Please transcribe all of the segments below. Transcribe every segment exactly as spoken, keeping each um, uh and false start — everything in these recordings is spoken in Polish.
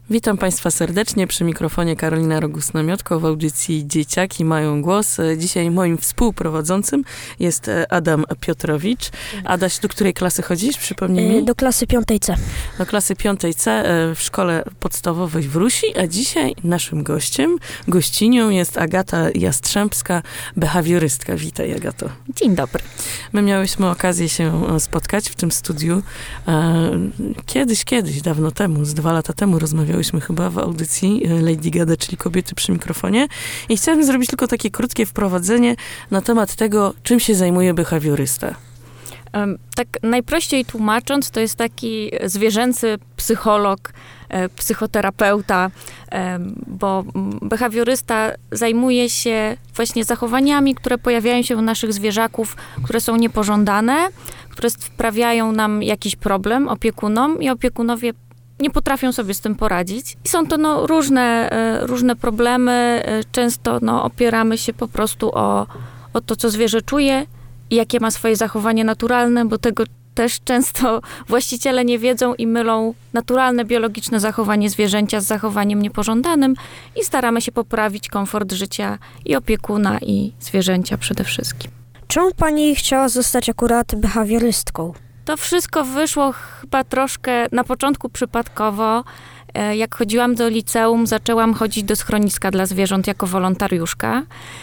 Witam Państwa serdecznie przy mikrofonie Karolina Rogus-Namiotko w audycji Dzieciaki mają głos. Dzisiaj moim współprowadzącym jest Adam Piotrowicz. Adaś, do której klasy chodzisz? Przypomnij mi. Do klasy piątej C. Do klasy piątej C w szkole podstawowej w Rusi, a dzisiaj naszym gościem, gościnią jest Agata Jastrzębska, behawiorystka. Witaj, Agato. Dzień dobry. My miałyśmy okazję się spotkać w tym studiu kiedyś, kiedyś, dawno temu, z dwa lata temu rozmawiałyśmy chyba w audycji Lady Gada, czyli Kobiety przy mikrofonie. I chciałabym zrobić tylko takie krótkie wprowadzenie na temat tego, czym się zajmuje behawiorysta. Tak najprościej tłumacząc, to jest taki zwierzęcy psycholog, psychoterapeuta, bo behawiorysta zajmuje się właśnie zachowaniami, które pojawiają się u naszych zwierzaków, które są niepożądane, które sprawiają nam jakiś problem opiekunom i opiekunowie nie potrafią sobie z tym poradzić. I są to no, różne, różne problemy. Często no, opieramy się po prostu o, o to, co zwierzę czuje i jakie ma swoje zachowanie naturalne, bo tego też często właściciele nie wiedzą i mylą naturalne, biologiczne zachowanie zwierzęcia z zachowaniem niepożądanym i staramy się poprawić komfort życia i opiekuna, i zwierzęcia przede wszystkim. Czemu pani chciała zostać akurat behawiorystką? To wszystko wyszło chyba troszkę na początku przypadkowo. Jak chodziłam do liceum, zaczęłam chodzić do schroniska dla zwierząt jako wolontariuszka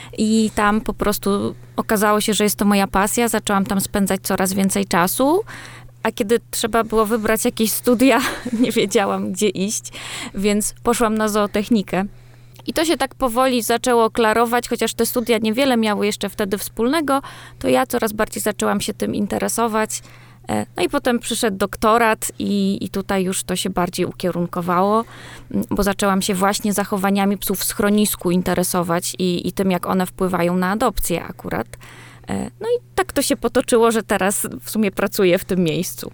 i tam po prostu okazało się, że jest to moja pasja. Zaczęłam tam spędzać coraz więcej czasu, a kiedy trzeba było wybrać jakieś studia, nie wiedziałam, gdzie iść, więc poszłam na zootechnikę. I to się tak powoli zaczęło klarować, chociaż te studia niewiele miały jeszcze wtedy wspólnego, to ja coraz bardziej zaczęłam się tym interesować. No i potem przyszedł doktorat i, i tutaj już to się bardziej ukierunkowało, bo zaczęłam się właśnie zachowaniami psów w schronisku interesować i, i tym, jak one wpływają na adopcję akurat. No i tak to się potoczyło, że teraz w sumie pracuję w tym miejscu.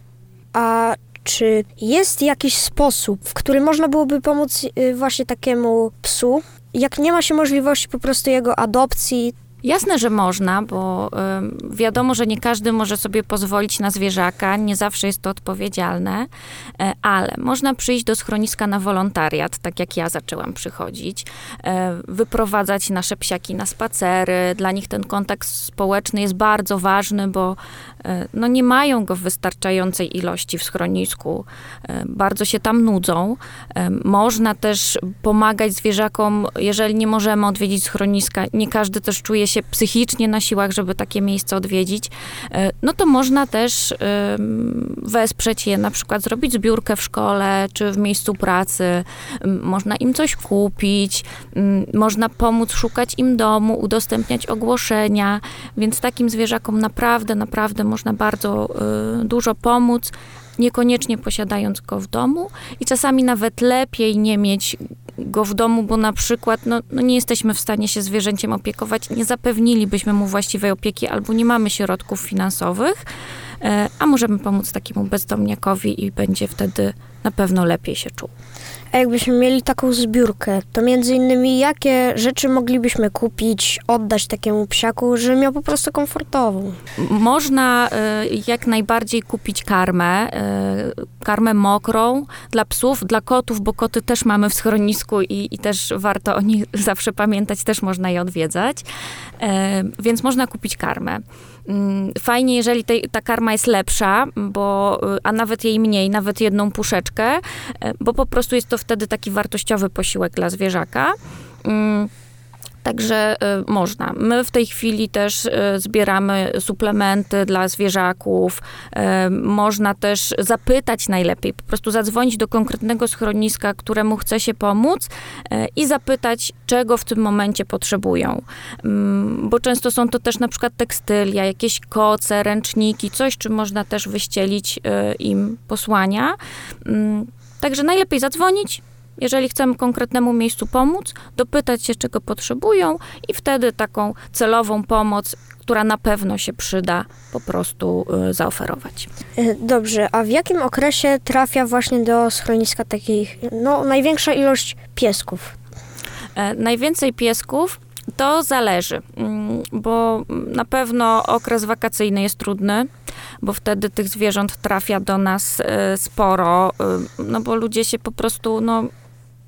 A czy jest jakiś sposób, w który można byłoby pomóc właśnie takiemu psu, jak nie ma się możliwości po prostu jego adopcji? Jasne, że można, bo y, wiadomo, że nie każdy może sobie pozwolić na zwierzaka, nie zawsze jest to odpowiedzialne, y, ale można przyjść do schroniska na wolontariat, tak jak ja zaczęłam przychodzić, y, wyprowadzać nasze psiaki na spacery. Dla nich ten kontakt społeczny jest bardzo ważny, bo y, no nie mają go w wystarczającej ilości w schronisku. Y, bardzo się tam nudzą. Y, można też pomagać zwierzakom, jeżeli nie możemy odwiedzić schroniska. Nie każdy też czuje się psychicznie na siłach, żeby takie miejsce odwiedzić, no to można też wesprzeć je, na przykład zrobić zbiórkę w szkole, czy w miejscu pracy, można im coś kupić, można pomóc szukać im domu, udostępniać ogłoszenia, więc takim zwierzakom naprawdę, naprawdę można bardzo dużo pomóc, niekoniecznie posiadając go w domu i czasami nawet lepiej nie mieć go w domu, bo na przykład no, no nie jesteśmy w stanie się zwierzęciem opiekować, nie zapewnilibyśmy mu właściwej opieki albo nie mamy środków finansowych, a możemy pomóc takiemu bezdomniakowi i będzie wtedy na pewno lepiej się czuł. A jakbyśmy mieli taką zbiórkę, to między innymi jakie rzeczy moglibyśmy kupić, oddać takiemu psiaku, żeby miał po prostu komfortową? Można y, jak najbardziej kupić karmę, y, karmę mokrą dla psów, dla kotów, bo koty też mamy w schronisku i, i też warto o nich zawsze pamiętać, też można je odwiedzać, y, więc można kupić karmę. Fajnie, jeżeli tej, ta karma jest lepsza, bo, a nawet jej mniej, nawet jedną puszeczkę, bo po prostu jest to wtedy taki wartościowy posiłek dla zwierzaka. Także y, można. My w tej chwili też y, zbieramy suplementy dla zwierzaków. Y, można też zapytać najlepiej, po prostu zadzwonić do konkretnego schroniska, któremu chce się pomóc y, i zapytać, czego w tym momencie potrzebują. Y, bo często są to też na przykład tekstylia, jakieś koce, ręczniki, coś, czym można też wyścielić y, im posłania. Y, także najlepiej zadzwonić, jeżeli chcemy konkretnemu miejscu pomóc, dopytać się, czego potrzebują i wtedy taką celową pomoc, która na pewno się przyda, po prostu y, zaoferować. Dobrze, a w jakim okresie trafia właśnie do schroniska takich, no, największa ilość piesków? E, najwięcej piesków to zależy, bo na pewno okres wakacyjny jest trudny, bo wtedy tych zwierząt trafia do nas sporo, no bo ludzie się po prostu, no,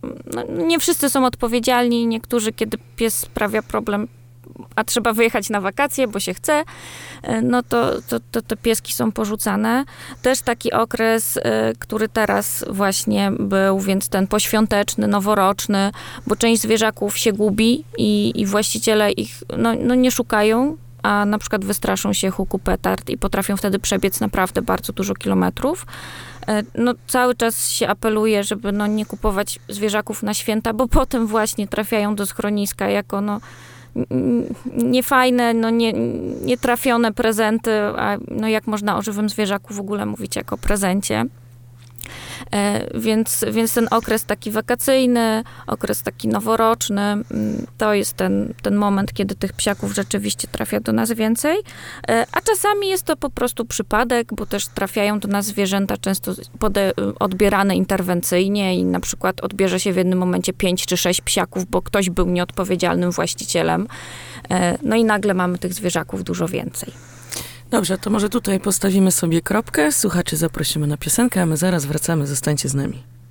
no, nie wszyscy są odpowiedzialni, niektórzy, kiedy pies sprawia problem, a trzeba wyjechać na wakacje, bo się chce, no to, to, to te pieski są porzucane. Też taki okres, który teraz właśnie był, więc ten poświąteczny, noworoczny, bo część zwierzaków się gubi i, i właściciele ich no, no nie szukają, a na przykład wystraszą się huku petard i potrafią wtedy przebiec naprawdę bardzo dużo kilometrów. No cały czas się apeluje, żeby no, nie kupować zwierzaków na święta, bo potem właśnie trafiają do schroniska jako no niefajne, no nie, nietrafione prezenty, a no jak można o żywym zwierzaku w ogóle mówić jako prezencie. E, więc, więc ten okres taki wakacyjny, okres taki noworoczny, to jest ten, ten moment, kiedy tych psiaków rzeczywiście trafia do nas więcej. E, a czasami jest to po prostu przypadek, bo też trafiają do nas zwierzęta często pode, odbierane interwencyjnie i na przykład odbierze się w jednym momencie pięć czy sześć psiaków, bo ktoś był nieodpowiedzialnym właścicielem. E, no i nagle mamy tych zwierzaków dużo więcej. Dobrze, to może tutaj postawimy sobie kropkę. Słuchaczy zaprosimy na piosenkę, a my zaraz wracamy. Zostańcie z nami.